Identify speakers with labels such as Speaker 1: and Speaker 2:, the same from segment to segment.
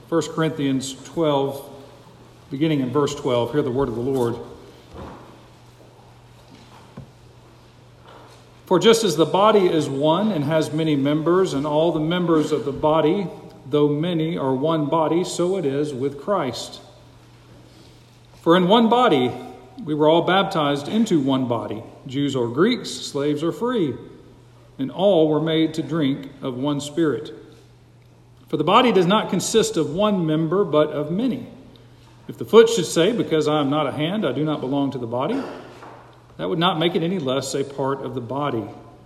Speaker 1: 1 Corinthians 12, beginning in verse 12. Hear the word of the Lord. For just as the body is one and has many members, and all the members of the body, though many, are one body, so it is with Christ. For in one body we were all baptized into one body, Jews or Greeks, slaves or free, and all were made to drink of one Spirit. For the body does not consist of one member, but of many. If the foot should say, because I am not a hand, I do not belong to the body, that would not make it any less a part of the body.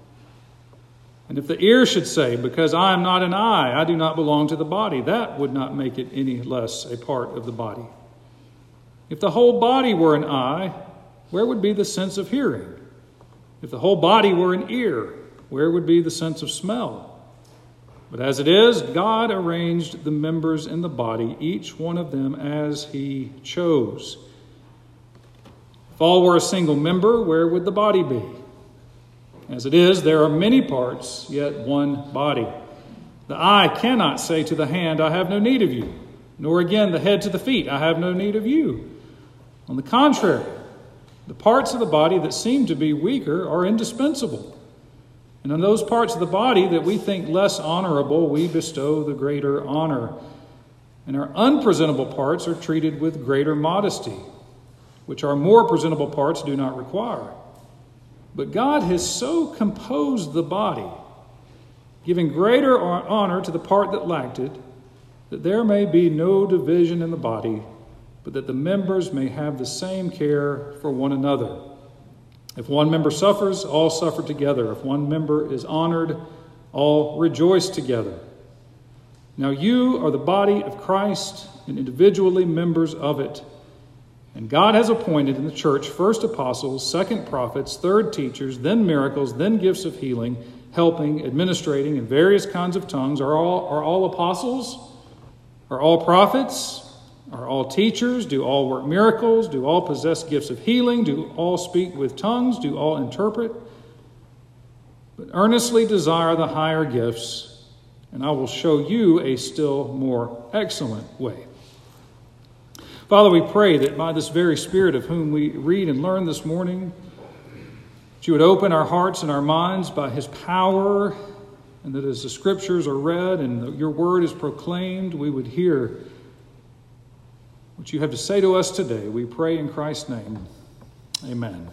Speaker 1: And if the ear should say, because I am not an eye, I do not belong to the body, that would not make it any less a part of the body. If the whole body were an eye, where would be the sense of hearing? If the whole body were an ear, where would be the sense of smell? But as it is, God arranged the members in the body, each one of them as he chose. If all were a single member, where would the body be? As it is, there are many parts, yet one body. The eye cannot say to the hand, I have no need of you, nor again the head to the feet, I have no need of you. On the contrary, the parts of the body that seem to be weaker are indispensable. And on those parts of the body that we think less honorable, we bestow the greater honor. And our unpresentable parts are treated with greater modesty, which our more presentable parts do not require. But God has so composed the body, giving greater honor to the part that lacked it, that there may be no division in the body, but that the members may have the same care for one another. If one member suffers, all suffer together. If one member is honored, all rejoice together. Now you are the body of Christ and individually members of it. And God has appointed in the church first apostles, second prophets, third teachers, then miracles, then gifts of healing, helping, administrating, and various kinds of tongues. Are all apostles? Are all prophets? Are all teachers? Do all work miracles? Do all possess gifts of healing? Do all speak with tongues? Do all interpret? But earnestly desire the higher gifts, and I will show you a still more excellent way. Father, we pray that by this very Spirit of whom we read and learn this morning, that you would open our hearts and our minds by his power, and that as the Scriptures are read and your word is proclaimed, we would hear what you have to say to us today. We pray in Christ's name. Amen.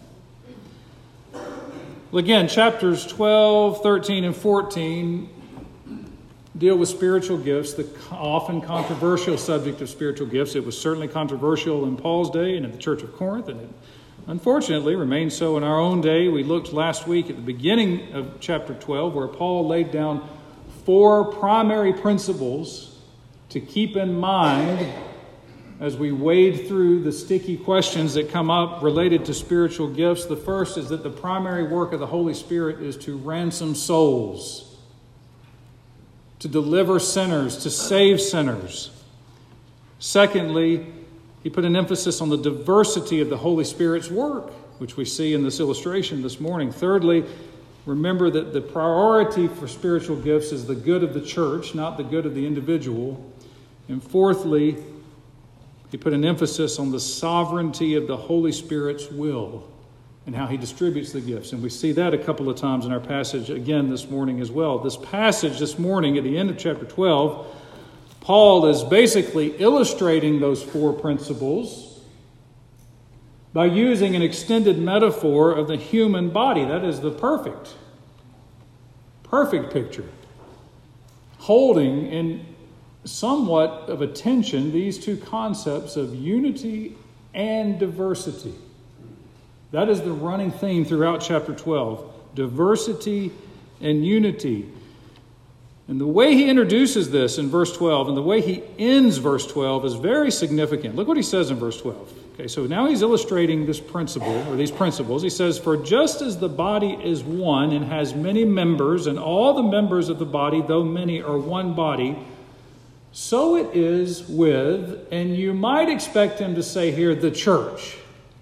Speaker 1: Well, again, chapters 12, 13, and 14 deal with spiritual gifts, the often controversial subject of spiritual gifts. It was certainly controversial in Paul's day and in the church of Corinth, and it unfortunately remains so in our own day. We looked last week at the beginning of chapter 12, where Paul laid down 4 primary principles to keep in mind as we wade through the sticky questions that come up related to spiritual gifts. The first is that the primary work of the Holy Spirit is to ransom souls, to deliver sinners, to save sinners. Secondly, he put an emphasis on the diversity of the Holy Spirit's work, which we see in this illustration this morning. Thirdly, remember that the priority for spiritual gifts is the good of the church, not the good of the individual. And fourthly, he put an emphasis on the sovereignty of the Holy Spirit's will and how he distributes the gifts. And we see that a couple of times in our passage again this morning as well. This passage this morning at the end of chapter 12, Paul is basically illustrating those 4 principles by using an extended metaphor of the human body. That is the perfect picture, holding in somewhat of a tension these 2 concepts of unity and diversity. That is the running theme throughout chapter 12, diversity and unity. And the way he introduces this in verse 12 and the way he ends verse 12 is very significant. Look what he says in verse 12. Okay, so now he's illustrating this principle, or these principles. He says, for just as the body is one and has many members, and all the members of the body, though many, are one body, so it is with, and you might expect him to say here, the church.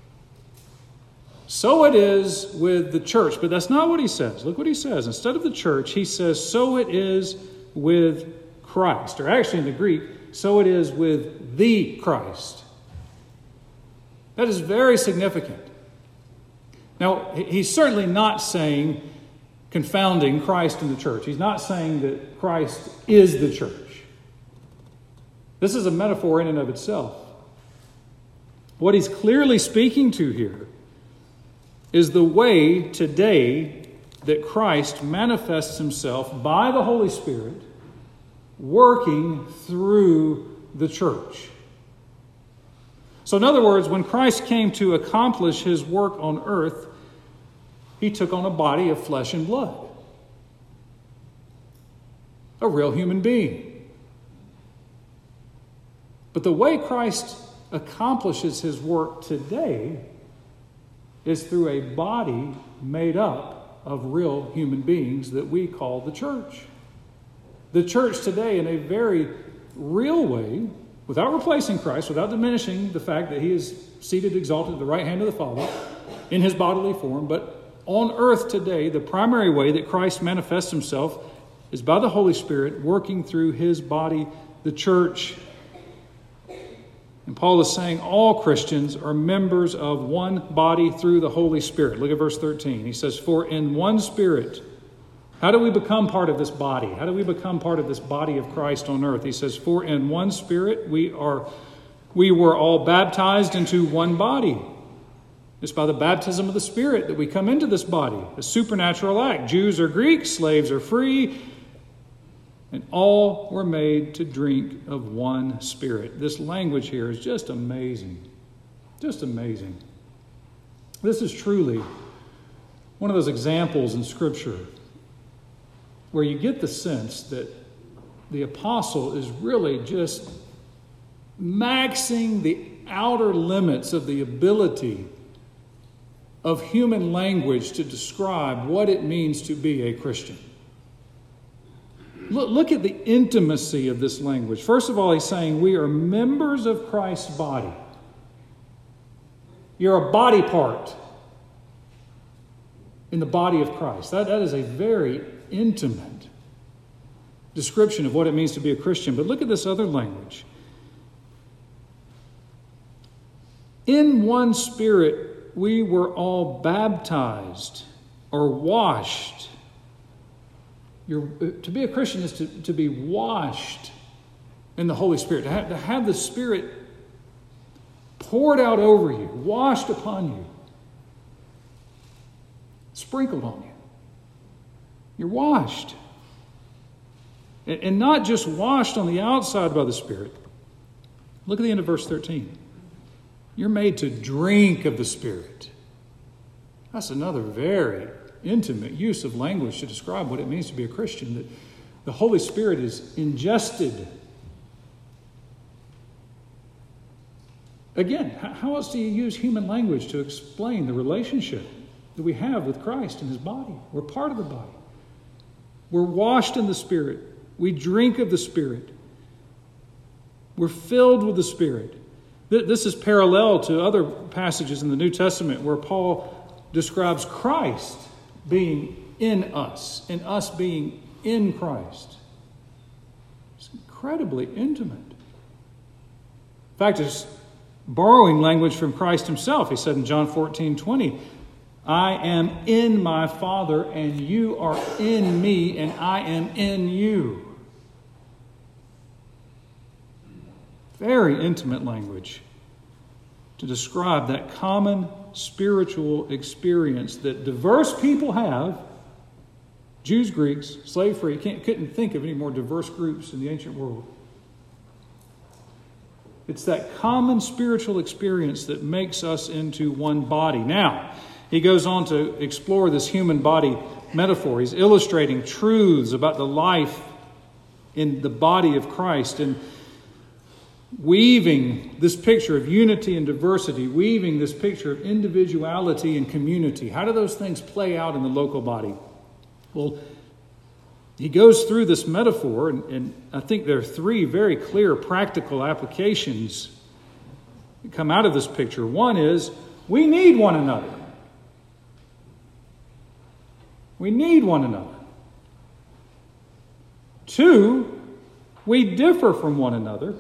Speaker 1: So it is with the church. But that's not what he says. Look what he says. Instead of the church, he says, so it is with Christ. Or actually in the Greek, so it is with the Christ. That is very significant. Now, he's certainly not saying confounding Christ and the church. He's not saying that Christ is the church. This is a metaphor in and of itself. What he's clearly speaking to here is the way today that Christ manifests himself by the Holy Spirit working through the church. So in other words, when Christ came to accomplish his work on earth, he took on a body of flesh and blood. A real human being. But the way Christ accomplishes his work today is through a body made up of real human beings that we call the church. The church today, in a very real way, without replacing Christ, without diminishing the fact that he is seated, exalted at the right hand of the Father in his bodily form, but on earth today, the primary way that Christ manifests himself is by the Holy Spirit working through his body, the church. And Paul is saying all Christians are members of one body through the Holy Spirit. Look at verse 13. He says, "For in one Spirit..." How do we become part of this body? How do we become part of this body of Christ on earth? He says, "For in one Spirit we were all baptized into one body." It's by the baptism of the Spirit that we come into this body, a supernatural act. Jews are Greeks, slaves are free, and all were made to drink of one Spirit. This language here is just amazing. Just amazing. This is truly one of those examples in Scripture where you get the sense that the apostle is really just maxing the outer limits of the ability of human language to describe what it means to be a Christian. Look at the intimacy of this language. First of all, he's saying we are members of Christ's body. You're a body part in the body of Christ. That is a very intimate description of what it means to be a Christian. But look at this other language. In one Spirit, we were all baptized or washed. To be a Christian is to be washed in the Holy Spirit, to have the Spirit poured out over you, washed upon you, sprinkled on you. You're washed. And not just washed on the outside by the Spirit. Look at the end of verse 13. You're made to drink of the Spirit. That's another very intimate use of language to describe what it means to be a Christian, that the Holy Spirit is ingested. Again, how else do you use human language to explain the relationship that we have with Christ and his body? We're part of the body. We're washed in the Spirit. We drink of the Spirit. We're filled with the Spirit. This is parallel to other passages in the New Testament where Paul describes Christ being in us, and us being in Christ. It's incredibly intimate. In fact, it's borrowing language from Christ himself. He said in John 14:20, "I am in my Father, and you are in me, and I am in you." Very intimate language to describe that common spiritual experience that diverse people have. Jews, Greeks, slave-free. Couldn't think of any more diverse groups in the ancient world. It's that common spiritual experience that makes us into one body. Now, he goes on to explore this human body metaphor. He's illustrating truths about the life in the body of Christ and weaving this picture of unity and diversity, weaving this picture of individuality and community. How do those things play out in the local body? Well, he goes through this metaphor, and I think there are three very clear practical applications that come out of this picture. One is, we need one another. We need one another. Two, we differ from one another.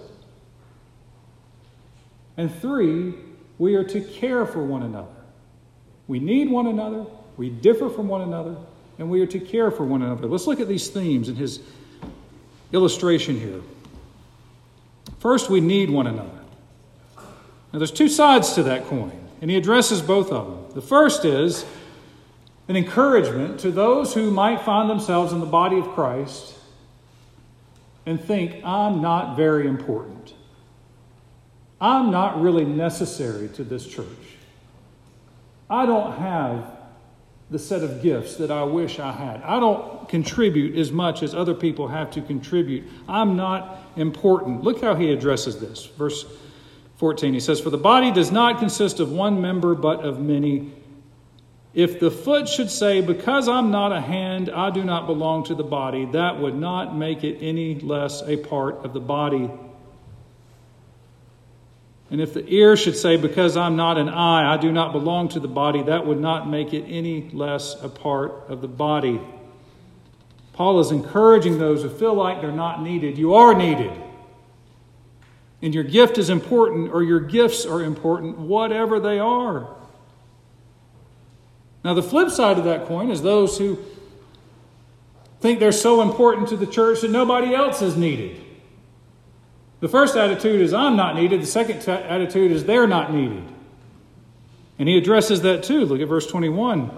Speaker 1: And 3, we are to care for one another. We need one another, we differ from one another, and we are to care for one another. Let's look at these themes in his illustration here. First, we need one another. Now, there's 2 sides to that coin, and he addresses both of them. The first is an encouragement to those who might find themselves in the body of Christ and think, I'm not very important. I'm not really necessary to this church. I don't have the set of gifts that I wish I had. I don't contribute as much as other people have to contribute. I'm not important. Look how he addresses this. Verse 14, he says, for the body does not consist of one member, but of many. If the foot should say, because I'm not a hand, I do not belong to the body, that would not make it any less a part of the body. And if the ear should say, because I'm not an eye, I do not belong to the body, that would not make it any less a part of the body. Paul is encouraging those who feel like they're not needed. You are needed. And your gift is important, or your gifts are important, whatever they are. Now, the flip side of that coin is those who think they're so important to the church that nobody else is needed. The first attitude is, I'm not needed. The second attitude is, they're not needed. And he addresses that too. Look at verse 21.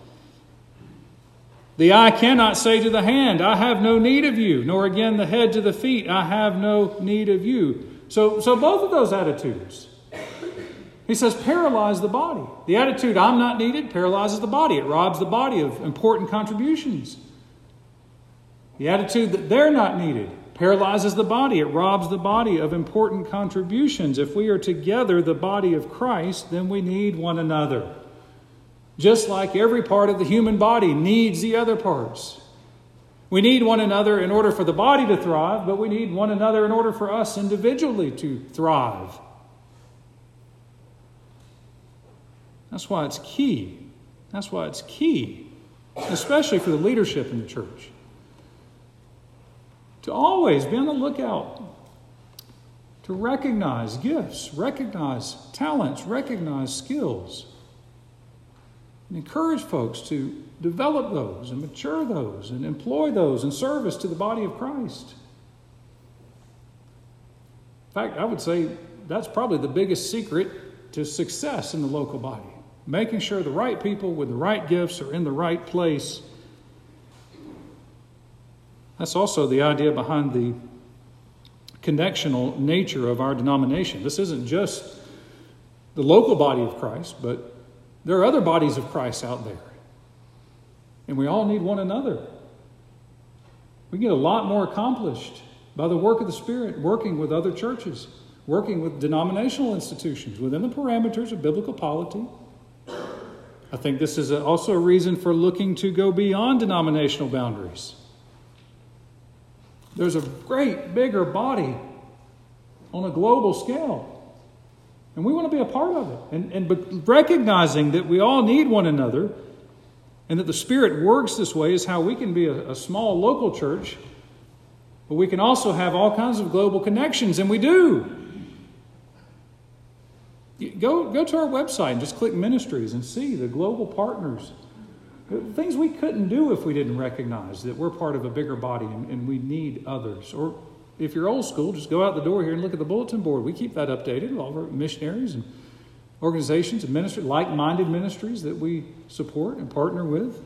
Speaker 1: The eye cannot say to the hand, I have no need of you, nor again the head to the feet, I have no need of you. So both of those attitudes, he says, paralyze the body. The attitude, I'm not needed, paralyzes the body. It robs the body of important contributions. The attitude that they're not needed paralyzes the body. It robs the body of important contributions. If we are together, the body of Christ, then we need one another. Just like every part of the human body needs the other parts. We need one another in order for the body to thrive, but we need one another in order for us individually to thrive. That's why it's key. That's why it's key, especially for the leadership in the church, to always be on the lookout, to recognize gifts, recognize talents, recognize skills, and encourage folks to develop those and mature those and employ those in service to the body of Christ. In fact, I would say that's probably the biggest secret to success in the local body. Making sure the right people with the right gifts are in the right place. That's also the idea behind the connectional nature of our denomination. This isn't just the local body of Christ, but there are other bodies of Christ out there. And we all need one another. We get a lot more accomplished by the work of the Spirit, working with other churches, working with denominational institutions within the parameters of biblical polity. I think this is also a reason for looking to go beyond denominational boundaries. There's a great, bigger body on a global scale. And we want to be a part of it. And recognizing that we all need one another and that the Spirit works this way is how we can be a small local church, but we can also have all kinds of global connections, and we do. Go to our website and just click ministries and see the global partners. Things we couldn't do if we didn't recognize that we're part of a bigger body and we need others. Or if you're old school, just go out the door here and look at the bulletin board. We keep that updated. All of our missionaries and organizations and ministries, like-minded ministries that we support and partner with.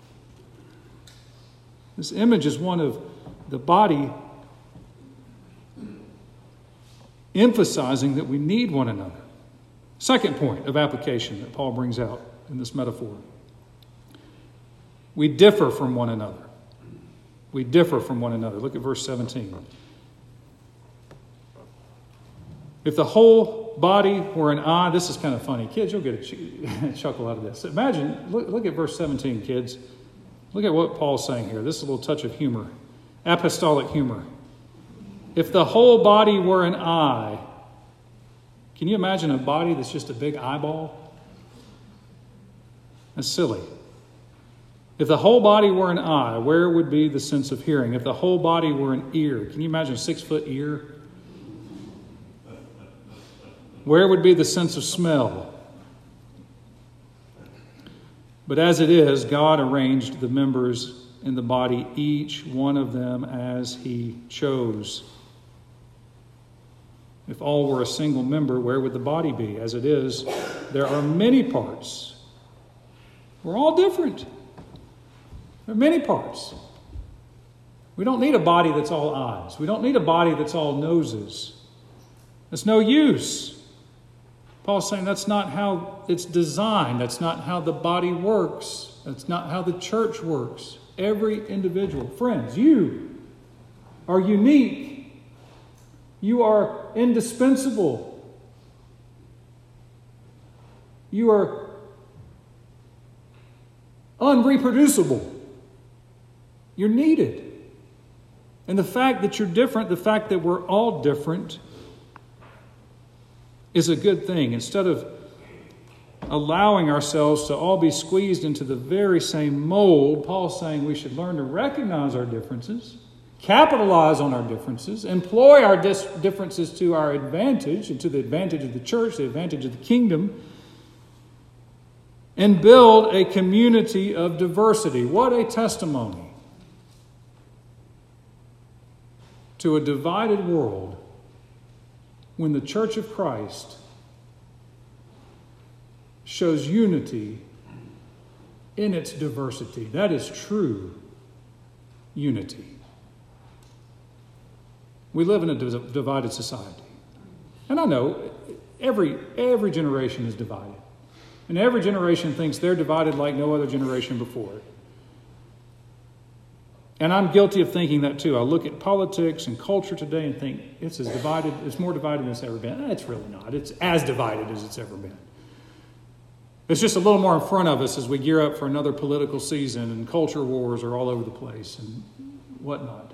Speaker 1: This image is one of the body emphasizing that we need one another. Second point of application that Paul brings out in this metaphor. We differ from one another. We differ from one another. Look at verse 17. If the whole body were an eye, this is kind of funny. Kids, you'll get a chuckle out of this. Imagine, look at verse 17, kids. Look at what Paul's saying here. This is a little touch of humor, apostolic humor. If the whole body were an eye, can you imagine a body that's just a big eyeball? That's silly. If the whole body were an eye, where would be the sense of hearing? If the whole body were an ear, can you imagine a 6-foot ear? Where would be the sense of smell? But as it is, God arranged the members in the body, each one of them as He chose. If all were a single member, where would the body be? As it is, there are many parts. We're all different. There are many parts. We don't need a body that's all eyes. We don't need a body that's all noses. It's no use. Paul's saying that's not how it's designed. That's not how the body works. That's not how the church works. Every individual. Friends, you are unique. You are indispensable. You are unreproducible. You're needed. And the fact that you're different, the fact that we're all different, is a good thing. Instead of allowing ourselves to all be squeezed into the very same mold, Paul's saying we should learn to recognize our differences, capitalize on our differences, employ our differences to our advantage and to the advantage of the church, the advantage of the kingdom, and build a community of diversity. What a testimony to a divided world when the Church of Christ shows unity in its diversity. That is true unity. We live in a divided society. And I know every generation is divided. And every generation thinks they're divided like no other generation before it. And I'm guilty of thinking that too. I look at politics and culture today and think it's as divided, it's more divided than it's ever been. It's really not. It's as divided as it's ever been. It's just a little more in front of us as we gear up for another political season, and culture wars are all over the place and whatnot.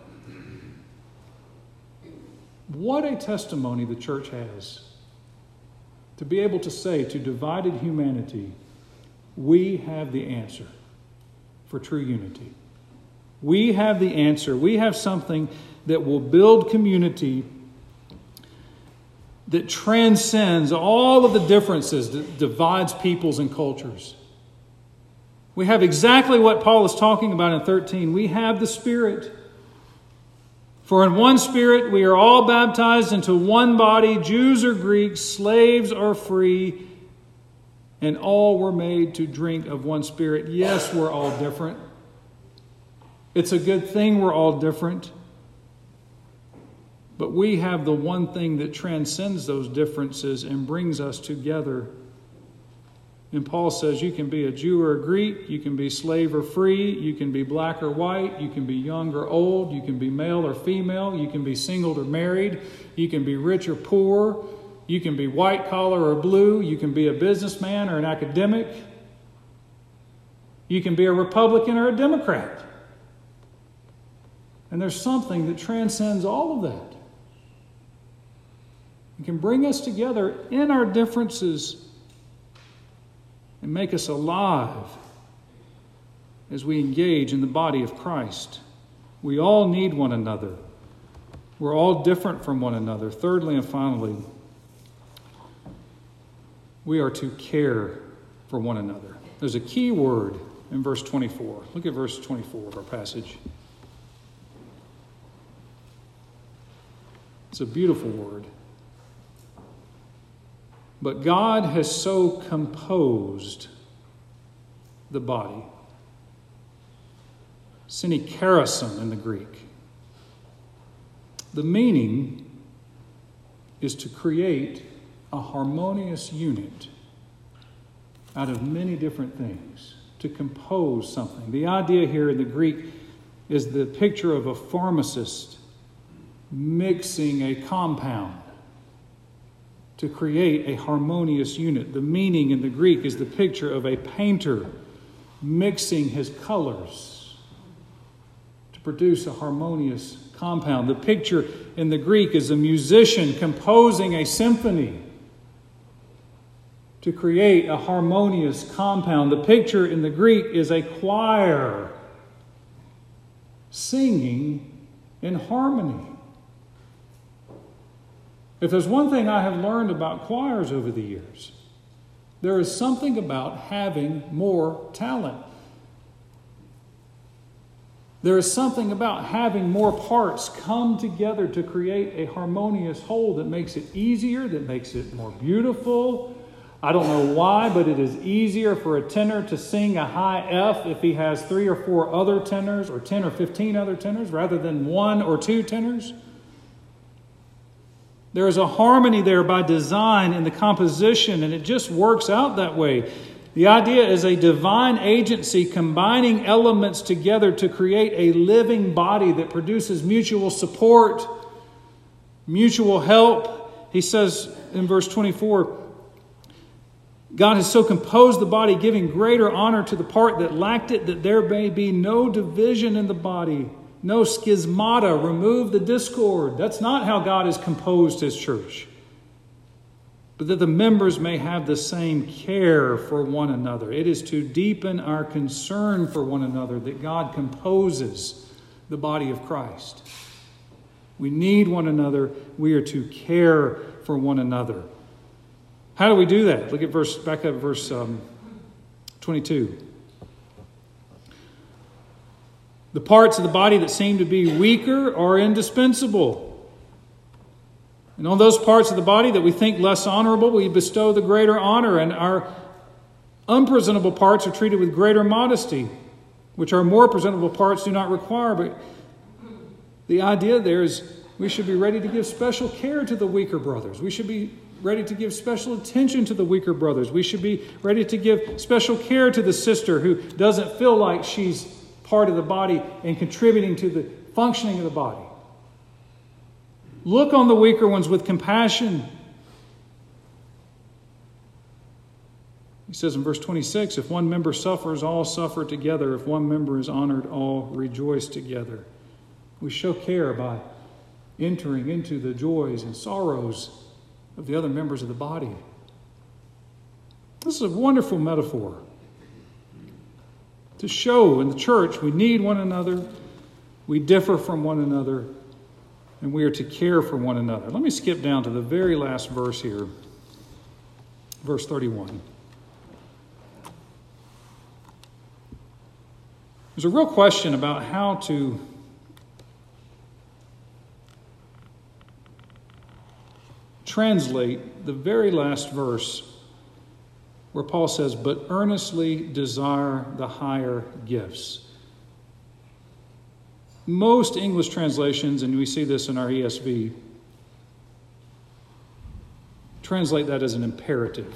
Speaker 1: What a testimony the church has to be able to say to divided humanity, we have the answer for true unity. We have the answer. We have something that will build community that transcends all of the differences that divides peoples and cultures. We have exactly what Paul is talking about in 13. We have the Spirit. For in one Spirit we are all baptized into one body, Jews or Greeks, slaves or free, and all were made to drink of one Spirit. Yes, we're all different. It's a good thing we're all different. But we have the one thing that transcends those differences and brings us together. And Paul says you can be a Jew or a Greek, you can be slave or free, you can be black or white, you can be young or old, you can be male or female, you can be single or married, you can be rich or poor, you can be white collar or blue, you can be a businessman or an academic, you can be a Republican or a Democrat. And there's something that transcends all of that. It can bring us together in our differences and make us alive as we engage in the body of Christ. We all need one another. We're all different from one another. Thirdly and finally, we are to care for one another. There's a key word in verse 24. Look at verse 24 of our passage. It's a beautiful word. But God has so composed the body. Synecharason in the Greek. The meaning is to create a harmonious unit out of many different things. To compose something. The idea here in the Greek is the picture of a pharmacist mixing a compound to create a harmonious unit. The meaning in the Greek is the picture of a painter mixing his colors to produce a harmonious compound. The picture in the Greek is a musician composing a symphony to create a harmonious compound. The picture in the Greek is a choir singing in harmony. If there's one thing I have learned about choirs over the years, there is something about having more talent. There is something about having more parts come together to create a harmonious whole that makes it easier, that makes it more beautiful. I don't know why, but it is easier for a tenor to sing a high F if he has 3 or 4 other tenors, or 10 or 15 other tenors, rather than 1 or 2 tenors. There is a harmony there by design in the composition, and it just works out that way. The idea is a divine agency combining elements together to create a living body that produces mutual support, mutual help. He says in verse 24, God has so composed the body, giving greater honor to the part that lacked it, that there may be no division in the body, no schismata, remove the discord. That's not how God has composed His church. But that the members may have the same care for one another. It is to deepen our concern for one another that God composes the body of Christ. We need one another. We are to care for one another. How do we do that? Look at back up verse 22. The parts of the body that seem to be weaker are indispensable. And on those parts of the body that we think less honorable, we bestow the greater honor, and our unpresentable parts are treated with greater modesty, which our more presentable parts do not require. But the idea there is we should be ready to give special care to the weaker brothers. We should be ready to give special attention to the weaker brothers. We should be ready to give special care to the sister who doesn't feel like she's part of the body and contributing to the functioning of the body. Look on the weaker ones with compassion. He says in verse 26, if one member suffers, all suffer together. If one member is honored, all rejoice together. We show care by entering into the joys and sorrows of the other members of the body. This is a wonderful metaphor to show in the church we need one another, we differ from one another, and we are to care for one another. Let me skip down to the very last verse here, verse 31. There's a real question about how to translate the very last verse where Paul says, but earnestly desire the higher gifts. Most English translations, and we see this in our ESV, translate that as an imperative.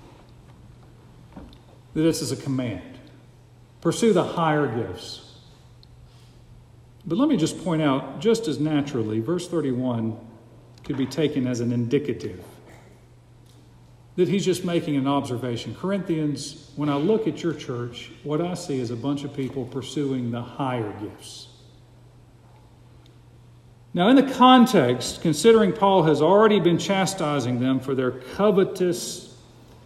Speaker 1: That this is a command. Pursue the higher gifts. But let me just point out, just as naturally, verse 31 could be taken as an indicative. That he's just making an observation. Corinthians, when I look at your church, what I see is a bunch of people pursuing the higher gifts. Now, in the context, considering Paul has already been chastising them for their covetous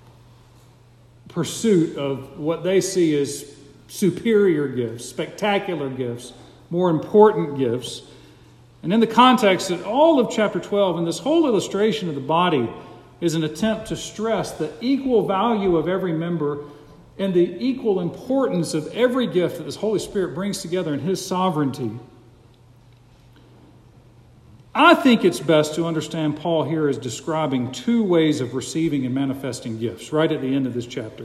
Speaker 1: pursuit of what they see as superior gifts, spectacular gifts, more important gifts, and in the context that all of chapter 12 and this whole illustration of the body is an attempt to stress the equal value of every member and the equal importance of every gift that this Holy Spirit brings together in His sovereignty. I think it's best to understand Paul here as describing 2 ways of receiving and manifesting gifts right at the end of this chapter.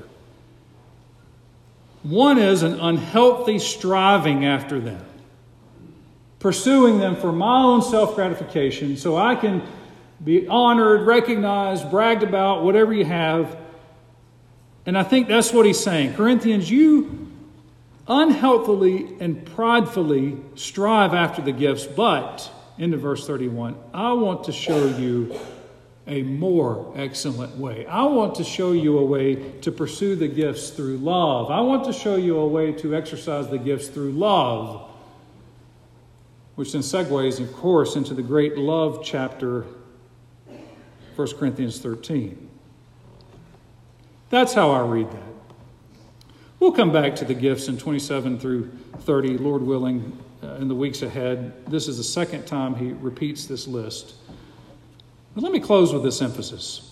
Speaker 1: One is an unhealthy striving after them, pursuing them for my own self-gratification so I can be honored, recognized, bragged about, whatever you have. And I think that's what he's saying. Corinthians, you unhealthily and pridefully strive after the gifts, but, into verse 31, I want to show you a more excellent way. I want to show you a way to pursue the gifts through love. I want to show you a way to exercise the gifts through love, which then segues, of course, into the great love chapter, 1 Corinthians 13. That's how I read that. We'll come back to the gifts in 27 through 30, Lord willing, in the weeks ahead. This is the second time he repeats this list. But let me close with this emphasis.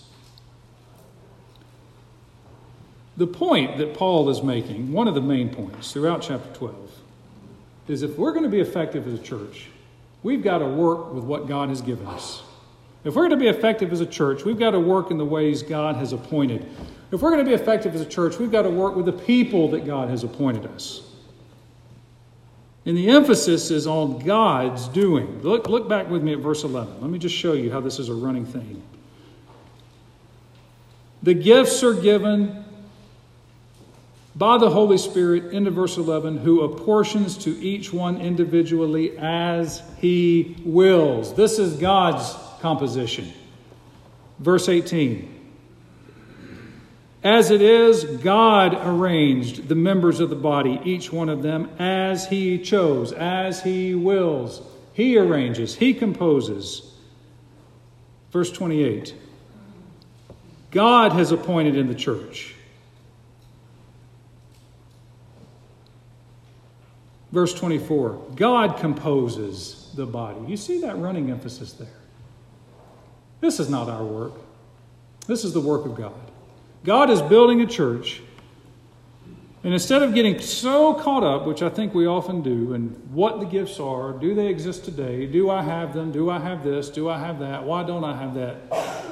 Speaker 1: The point that Paul is making, one of the main points throughout chapter 12, is if we're going to be effective as a church, we've got to work with what God has given us. If we're going to be effective as a church, we've got to work in the ways God has appointed. If we're going to be effective as a church, we've got to work with the people that God has appointed us. And the emphasis is on God's doing. Look back with me at verse 11. Let me just show you how this is a running theme. The gifts are given by the Holy Spirit, into verse 11, who apportions to each one individually as he wills. This is God's composition. Verse 18. As it is, God arranged the members of the body, each one of them, as he chose, as he wills. He arranges, he composes. Verse 28. God has appointed in the church. Verse 24, God composes the body. You see that running emphasis there? This is not our work. This is the work of God. God is building a church, and instead of getting so caught up, which I think we often do, in what the gifts are, do they exist today? Do I have them? Do I have this? Do I have that? Why don't I have that?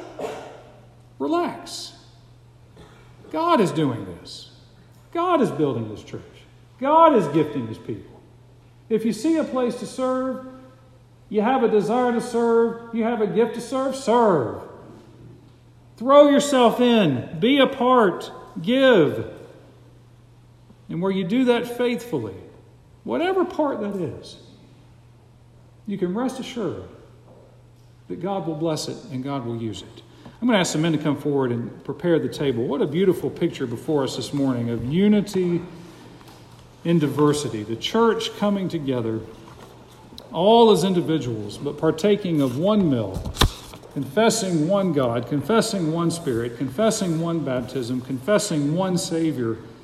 Speaker 1: Relax. God is doing this. God is building this church. God is gifting his people. If you see a place to serve, you have a desire to serve, you have a gift to serve, serve. Throw yourself in. Be a part. Give. And where you do that faithfully, whatever part that is, you can rest assured that God will bless it and God will use it. I'm going to ask the men to come forward and prepare the table. What a beautiful picture before us this morning of unity in diversity. The church coming together, all as individuals, but partaking of one meal, confessing one God, confessing one Spirit, confessing one baptism, confessing one Savior,